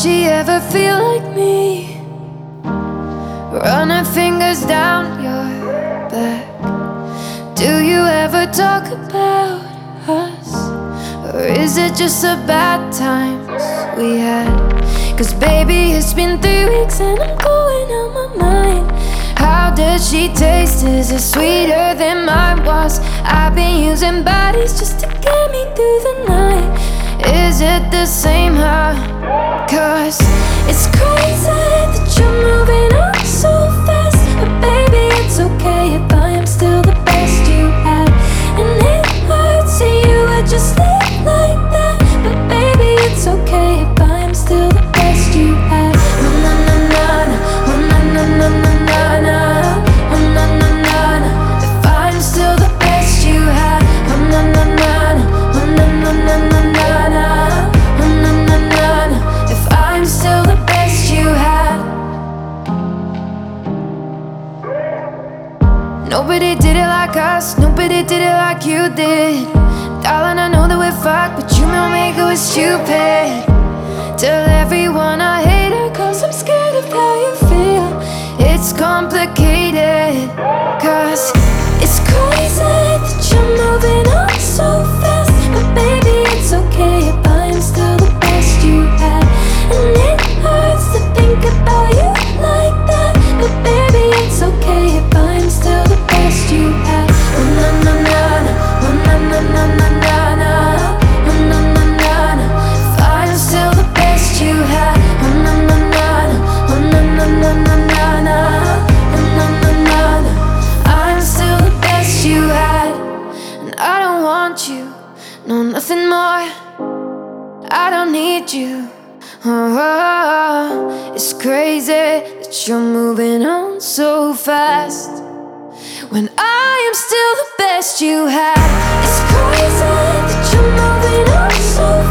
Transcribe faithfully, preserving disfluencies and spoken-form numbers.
she ever feel like me? Running fingers down your back. Do you ever talk about us? Or is it just the bad times we had? Cause baby, it's been three weeks and I'm going out my mind. How does she taste? Is it sweeter than mine was? I've been using bodies just to get me through the night. Is it the same, huh? Cause it's crazy that you're moving on so fast. But baby, it's okay if I am still the best you had. And it hurts that you would just leave like that. But baby, it's okay if I am still the best you had. Oh na na na na, oh na na na na na na, oh na na na na. If I'm still the best you had. Oh na na na na, oh na na na na na na, oh na na na na. If I'm still the best you had. Nobody did it like us, nobody did it like you did. Darling, I know that we're fucked, but you don't make it stupid. Tell everyone I hate her, cause I'm scared of how you feel. It's complicated, cause it's crazy that you're moving on so fast. But baby, it's okay if I'm still the best you had. And it hurts to think about you like that. But baby, it's okay if I'm still the best you had. Oh na na na na, oh na na na na na na, oh na na na na. If I'm still the best you had. Oh na na na na, oh na na na na na na, oh na na na na. I'm still the best you had. And I don't want you, no nothing more. I don't need you. Oh, it's crazy that you're moving on so fast when I am still the best you had. It's crazy that you're moving on so fast.